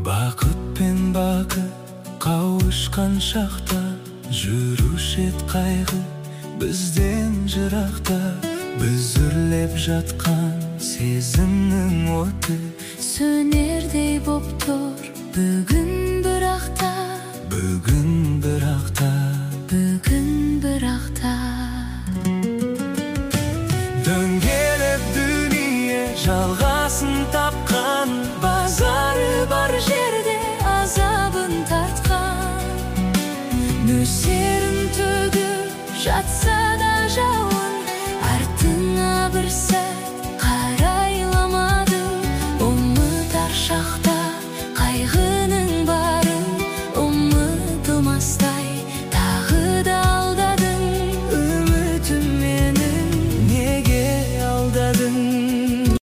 Бақыт пен бақыт қауышқан шақта, жүруші ед қайғы бізден жырақта. Біз үрлеп жатқан сезімнің оты сөнердей боп тұр бүгін бірақта. Бүгін